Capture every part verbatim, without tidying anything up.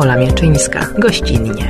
Ola Mieczyńska, gościnnie.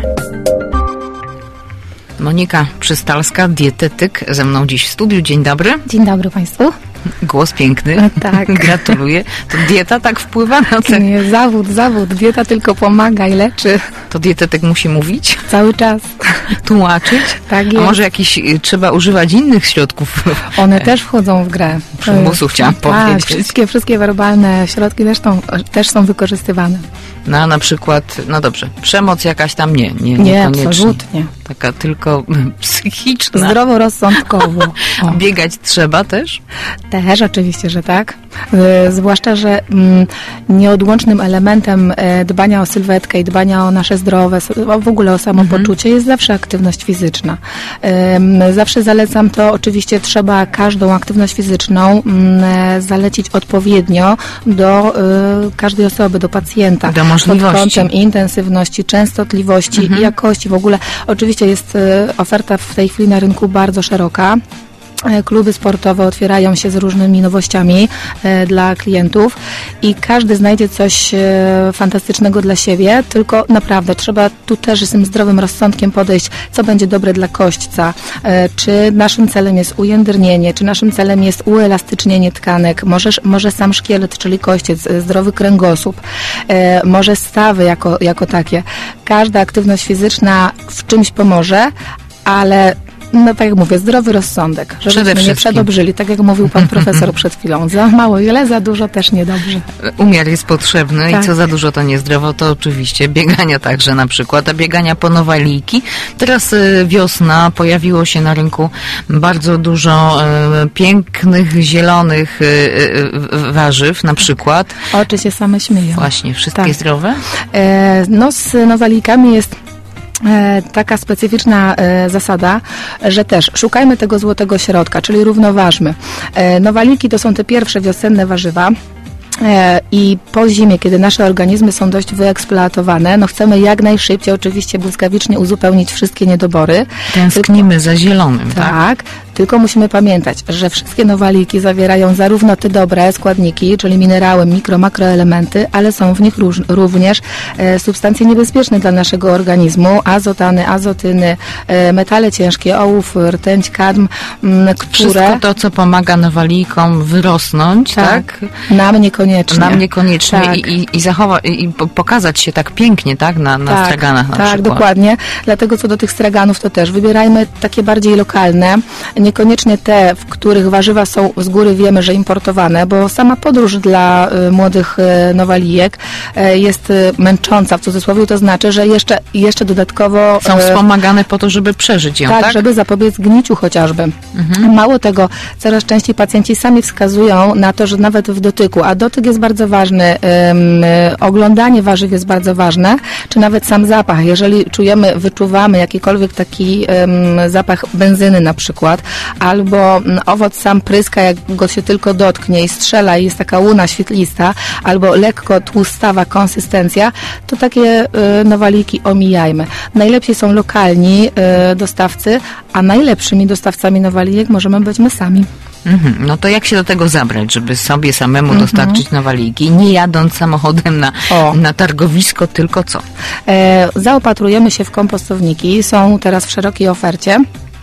Monika Przystalska, dietetyk, ze mną dziś w studiu. Dzień dobry. Dzień dobry Państwu. Głos piękny. No tak. Gratuluję. To dieta tak wpływa na to? Nie, zawód, zawód. Dieta tylko pomaga i leczy. To dietetyk musi mówić? Cały czas. Tłumaczyć? Tak jest. A może jakiś trzeba używać innych środków? One też wchodzą w grę. Przymusu chciałam tak, powiedzieć. Wszystkie, wszystkie werbalne środki też, tą, też są wykorzystywane. No a na przykład, no dobrze, przemoc jakaś tam nie, nie, nie niekoniecznie. absolutnie. Taka tylko psychiczna. Zdroworozsądkowo. O. Biegać trzeba też? Też oczywiście, że tak. E, zwłaszcza, że mm, nieodłącznym elementem e, dbania o sylwetkę i dbania o nasze zdrowe, o, w ogóle o samopoczucie mhm. jest zawsze aktywność fizyczna. E, zawsze zalecam to, oczywiście trzeba każdą aktywność fizyczną m, zalecić odpowiednio do e, każdej osoby, do pacjenta. Do możliwości. Pod kątem intensywności, częstotliwości mhm. i jakości. W ogóle oczywiście jest e, oferta w tej chwili na rynku bardzo szeroka. Kluby sportowe otwierają się z różnymi nowościami e, dla klientów i każdy znajdzie coś e, fantastycznego dla siebie, tylko naprawdę trzeba tu też z tym zdrowym rozsądkiem podejść, co będzie dobre dla kośćca, e, czy naszym celem jest ujędrnienie, czy naszym celem jest uelastycznienie tkanek, może, może sam szkielet, czyli kościec, zdrowy kręgosłup, e, może stawy jako, jako takie. Każda aktywność fizyczna w czymś pomoże, ale no tak jak mówię, zdrowy rozsądek, żebyśmy nie przedobrzyli, tak jak mówił pan profesor przed chwilą. Za mało ile, za dużo też niedobrze. Umiar jest potrzebny tak. I co za dużo to niezdrowo, to oczywiście biegania także na przykład, a biegania po nowaliki. Teraz y, wiosna, pojawiło się na rynku bardzo dużo y, pięknych, zielonych y, y, warzyw na przykład. Oczy się same śmieją. Właśnie, wszystkie tak. zdrowe? E, no z nowalikami jest taka specyficzna e, zasada, że też szukajmy tego złotego środka, czyli równoważmy. E, nowaliki to są te pierwsze wiosenne warzywa. I po zimie, kiedy nasze organizmy są dość wyeksploatowane, no chcemy jak najszybciej, oczywiście błyskawicznie uzupełnić wszystkie niedobory. Tęsknimy tylko, za zielonym, tak? Tak, tylko musimy pamiętać, że wszystkie nowaliki zawierają zarówno te dobre składniki, czyli minerały, mikro, makroelementy, ale są w nich róż, również e, substancje niebezpieczne dla naszego organizmu, azotany, azotyny, e, metale ciężkie, ołów, rtęć, kadm, m, które... Wszystko to, co pomaga nowalikom wyrosnąć, tak? tak? Nam niekoniecznie. Nam niekoniecznie tak. i, i, i, zachowa, i pokazać się tak pięknie, tak? Na, na tak, straganach na Tak, przykład. dokładnie. Dlatego co do tych straganów to też wybierajmy takie bardziej lokalne, niekoniecznie te, w których warzywa są z góry wiemy, że importowane, bo sama podróż dla y, młodych y, nowalijek y, jest y, męcząca w cudzysłowie, to znaczy, że jeszcze, jeszcze dodatkowo... Są wspomagane po to, żeby przeżyć ją, tak? Tak, żeby zapobiec gniciu chociażby. Mhm. Mało tego, coraz częściej pacjenci sami wskazują na to, że nawet w dotyku, a dotyk jest bardzo ważny, um, oglądanie warzyw jest bardzo ważne, czy nawet sam zapach. Jeżeli czujemy, wyczuwamy jakikolwiek taki um, zapach benzyny na przykład, albo um, owoc sam pryska, jak go się tylko dotknie i strzela i jest taka łuna świetlista, albo lekko tłustawa konsystencja, to takie y, nowaliki omijajmy. Najlepiej są lokalni y, dostawcy, a najlepszymi dostawcami nowalijek możemy być my sami. Mhm. No to jak się do tego zabrać, żeby sobie samemu mhm. dostarczyć nowaliki, nie jadąc samochodem na, na targowisko, tylko co? E, zaopatrujemy się w kompostowniki, są teraz w szerokiej ofercie.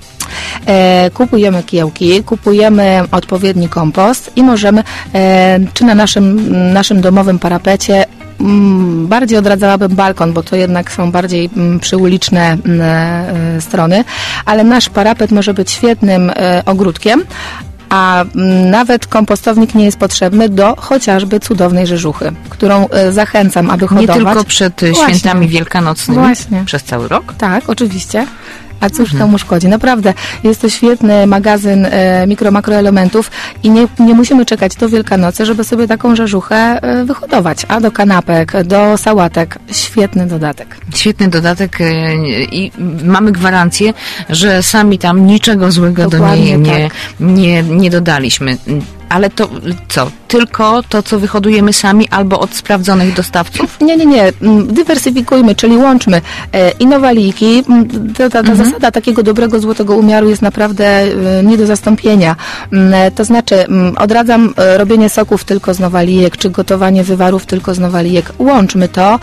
E, kupujemy kiełki, kupujemy odpowiedni kompost i możemy e, czy na naszym, naszym domowym parapecie m, bardziej odradzałabym balkon, bo to jednak są bardziej m, przyuliczne m, e, strony, ale nasz parapet może być świetnym e, ogródkiem, a nawet kompostownik nie jest potrzebny do chociażby cudownej rzeżuchy, którą y, zachęcam, aby hodować. Nie tylko przed Właśnie. świętami wielkanocnymi? Właśnie. Przez cały rok? Tak, oczywiście. A cóż mhm. to mu szkodzi? Naprawdę, jest to świetny magazyn e, mikro, makroelementów i nie, nie musimy czekać do Wielkanocy, żeby sobie taką rzeżuchę e, wyhodować. A do kanapek, do sałatek, świetny dodatek. Świetny dodatek e, i mamy gwarancję, że sami tam niczego złego Dokładnie do niej nie, tak. nie, nie dodaliśmy. Ale to co? Tylko to, co wyhodujemy sami albo od sprawdzonych dostawców? Nie, nie, nie. Dywersyfikujmy, czyli łączmy i nowaliki. Ta, ta, ta mhm. zasada takiego dobrego, złotego umiaru jest naprawdę nie do zastąpienia. To znaczy, odradzam robienie soków tylko z nowalijek, czy gotowanie wywarów tylko z nowalijek. Łączmy to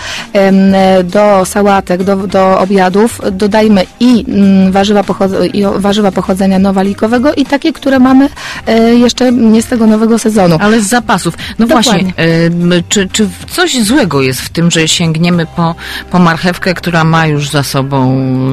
do sałatek, do, do obiadów. Dodajmy i warzywa, pochod- i warzywa pochodzenia nowalikowego i takie, które mamy jeszcze nie z tego nowego sezonu. Ale z zapasów. No Dokładnie. właśnie, czy, czy coś złego jest w tym, że sięgniemy po, po marchewkę, która ma już za sobą...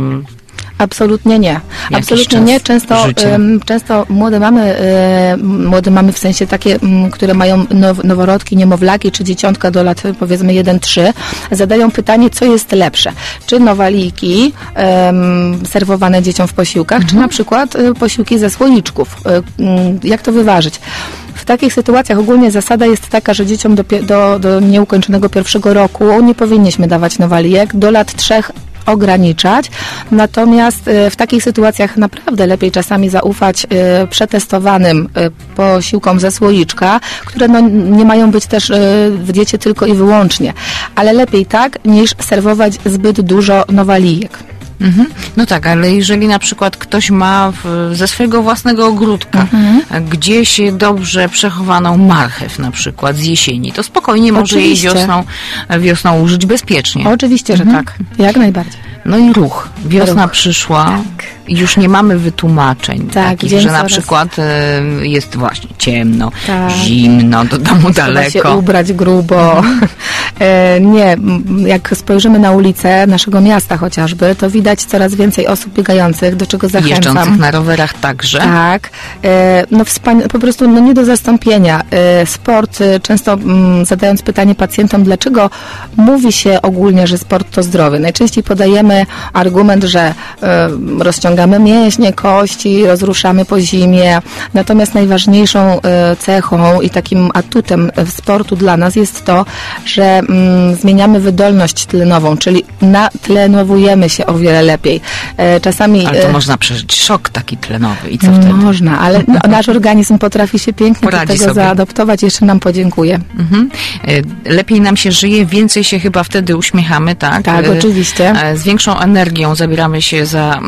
Absolutnie nie. Absolutnie nie. Często, um, często młode mamy, um, młode mamy w sensie takie, um, które mają now, noworodki, niemowlaki, czy dzieciątka do lat powiedzmy jeden trzy, zadają pytanie, co jest lepsze. Czy nowaliki um, serwowane dzieciom w posiłkach, mhm. czy na przykład um, posiłki ze słoiczków. Um, jak to wyważyć? W takich sytuacjach ogólnie zasada jest taka, że dzieciom do, do, do nieukończonego pierwszego roku nie powinniśmy dawać nowalijek. Do lat trzech ograniczać. Natomiast w takich sytuacjach naprawdę lepiej czasami zaufać przetestowanym posiłkom ze słoiczka, które no nie mają być też w diecie tylko i wyłącznie. Ale lepiej tak, niż serwować zbyt dużo nowalijek. Mhm. No tak, ale jeżeli na przykład ktoś ma w, ze swojego własnego ogródka mhm. gdzieś dobrze przechowaną marchew na przykład z jesieni, to spokojnie może Oczywiście. jej wiosną, wiosną użyć bezpiecznie. Oczywiście, że mhm. tak. Jak najbardziej. No i ruch. Wiosna ruch. przyszła Tak. i już nie mamy wytłumaczeń tak, takich, że na coraz... przykład y, jest właśnie ciemno, tak. zimno, do domu daleko. Trzeba się ubrać grubo. e, nie, jak spojrzymy na ulicę naszego miasta chociażby, to widać coraz więcej osób biegających, do czego zachęcam. Jeżdżących na rowerach także. Tak. E, no wspania- po prostu no nie do zastąpienia. E, sport, e, często m, zadając pytanie pacjentom, dlaczego mówi się ogólnie, że sport to zdrowy. Najczęściej podajemy argument, że e, rozciągamy mięśnie, kości, rozruszamy po zimie. Natomiast najważniejszą e, cechą i takim atutem sportu dla nas jest to, że mm, zmieniamy wydolność tlenową, czyli natlenowujemy się o wiele lepiej. E, czasami... Ale to e, można przeżyć szok taki tlenowy i co wtedy? Można, ale no, nasz organizm potrafi się pięknie Poradzi do tego sobie. zaadoptować, jeszcze nam podziękuję. Mhm. E, lepiej nam się żyje, więcej się chyba wtedy uśmiechamy, tak? Tak, e, oczywiście. E, z większą energią zabieramy się za,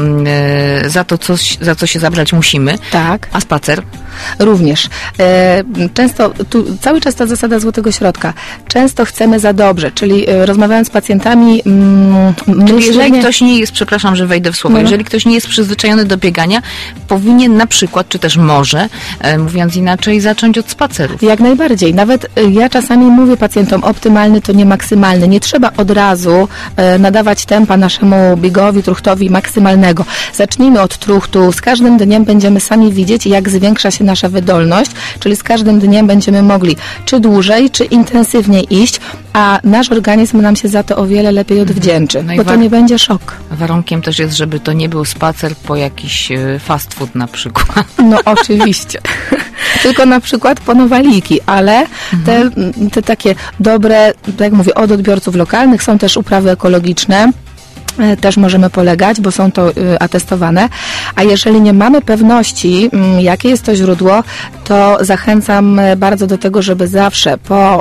e, za to, co, za co się zabrać musimy. Tak. A spacer? Również. E, często, tu cały czas ta zasada złotego środka. Często chcemy za dobrze, czyli e, rozmawiając z pacjentami mm, myślenie... Jeżeli ktoś nie jest, przepraszam, że wejdę w słowo, no. jeżeli ktoś nie jest przyzwyczajony do biegania, powinien na przykład, czy też może, e, mówiąc inaczej, zacząć od spacerów. Jak najbardziej. Nawet e, ja czasami mówię pacjentom, optymalny to nie maksymalny. Nie trzeba od razu e, nadawać tempa naszemu biegowi, truchtowi maksymalnego. Zacznijmy od truchtu. Z każdym dniem będziemy sami widzieć, jak zwiększa się nasza wydolność, czyli z każdym dniem będziemy mogli czy dłużej, czy intensywniej iść, a nasz organizm nam się za to o wiele lepiej odwdzięczy, no bo to nie będzie szok. Warunkiem też jest, żeby to nie był spacer po jakiś fast food na przykład. No oczywiście. Tylko na przykład po nowaliki, ale te, te takie dobre, tak jak mówię, od odbiorców lokalnych są też uprawy ekologiczne. Też możemy polegać, bo są to y, atestowane. A jeżeli nie mamy pewności, y, jakie jest to źródło, to zachęcam bardzo do tego, żeby zawsze po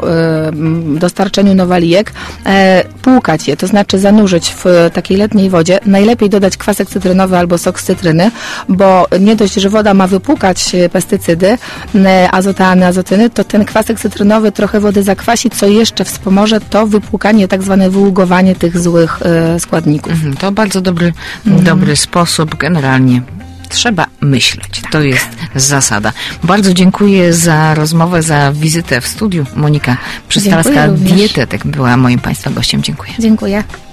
y, dostarczeniu nowalijek y, płukać je, to znaczy zanurzyć w takiej letniej wodzie. Najlepiej dodać kwasek cytrynowy albo sok z cytryny, bo nie dość, że woda ma wypłukać pestycydy, y, azotany, azotyny, to ten kwasek cytrynowy trochę wody zakwasi, co jeszcze wspomoże to wypłukanie, tak zwane wyługowanie tych złych y, składników. To bardzo dobry, mhm. dobry sposób. Generalnie trzeba myśleć. To jest zasada. Bardzo dziękuję za rozmowę, za wizytę w studiu. Monika Przystalska, dietetyk, była moim Państwa gościem. Dziękuję. Dziękuję.